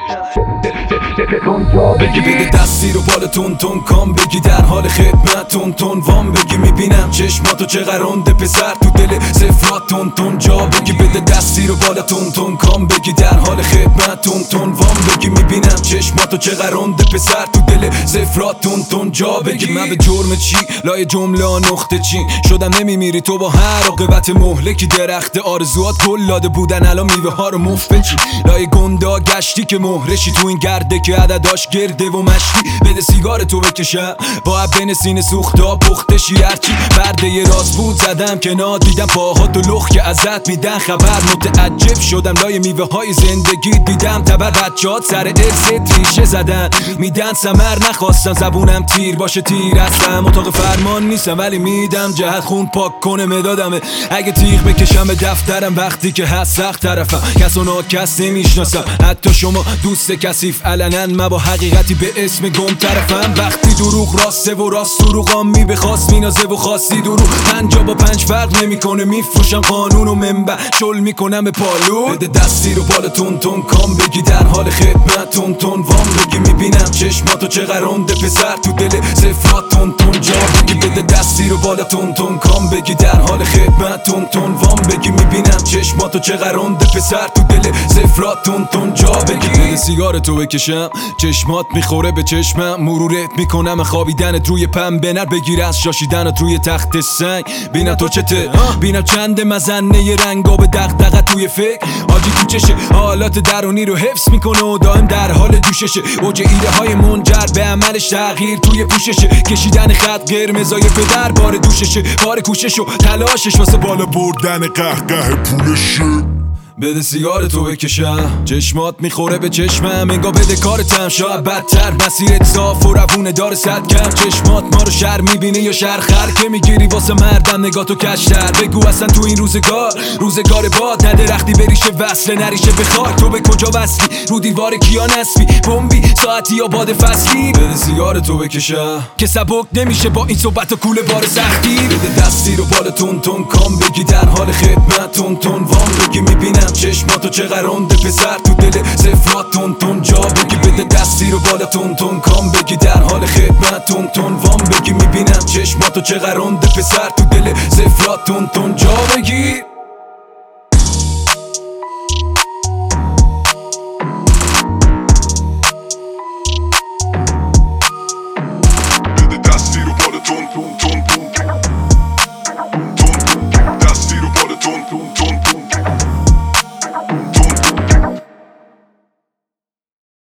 بگی بده دستی رو بالا تون تون کام بگی در حال خدمت تون تون وام بگی میبینم چشماتو چه قرنده پسر تو دل صفرات تون تون جا بگی بده دستی رو بالا تون تون کام بگی در حال خدمت تون تون وام بگی میبینم چشماتو چه قرنده پسر تو دل صفرات تون تون جا بگی من به جرم چی لای جمله نقطه چین شدم نمیمیری تو با هر عاقبت مهلکی درخت آرزوات گل داده بودن الان میوه ها رو مفت بچی لای گندا گشتی که مهرشی تو این گرده که عدداش گرده و مشتی بده سیگار تو بکشم با بین سینه سوختا پختشی هرچی برده یه راست بود زدم که دیدم پاهاتو لخ که ازت میدن خبر متعجب شدم لای میوه های زندگی دیدم تبر بچات سر ارثت ریشه زدن میدن سمر نخواستم زبونم تیر باشه تیر هستم اتاق فرمان نیستم ولی میدم جهت خون پاک کنه مدادمه اگه تیغ بکشم به دفترم وقتی که هست سخت طرفم کس و ناکس نمیشناسم حتی شما دوست کثیف علنا من با حقیقتی به اسم گم طرفم وقتی دروغ راسته و راست دروغام بخواست مینازه و خواستی دروغ 5 با 5 فرق نمیکنه میفروشم قانون و منبع شل میکنم به پالو بده دستی رو بالا تون تون کام بگی در حال خدمت تون تون وام بگی میبینم چشماتو چه قرنده پسر تو دل صفرات تون تون جا بگی بده دستی رو بالا تون تون کام بگی در حال خدمت تون تون وام بگی میبینم چشماتو چه قرنده پسر تو دل صفرات تون تون جا بگی بده سیگار تو بکشم چشمات میخوره به چشمم مرورت میکنم خوابیدنت روی پنبه نر بگیر از شاشیدنت روی تخت سنگ بینم تو چته بینم چند مزنه ی رنگا به دغدغه توی فکر آجی تو چشه حالات درونی رو حفظ میکنه و دائم در حال جوششه اوج ایده های منجر به عملش تغییر توی پوششه کشیدن خط قرمزای پدر بار دوششه بار کوشش و تلاشش واسه بالا بردن قهقه پولشه بده سیگار تو بکشم چشمات میخوره به چشمم انگار بده کارتم شاید بدتر مسیرت صاف و روونه داره صد کم چشمات ما رو شر میبینه یا شرخر که میگیری واسه مردم نگاه تو کشتر بگو اصلا تو این روزگار باد نه درختی بریشه وصله نریشه به خاک تو به کجا وصلی رو دیوار کیا نسبی بمبی ساعتی یا باد فصلی بده سیگار تو بکشم که سبک نمیشه با این صحبت و کوله بار سختی بده دستی رو بالا تون تون کام بگی در حال خدمت تون تون وام بگی میبینم چشماتو چه قرنده پسر تو دل صفرات تون تون جا بگی بده دستی رو بالا تون تون کام بگی در حال خدمت تون تون وام بگی میبینم چشماتو چه قرنده پسر تو دل صفرات تون تون جا بگی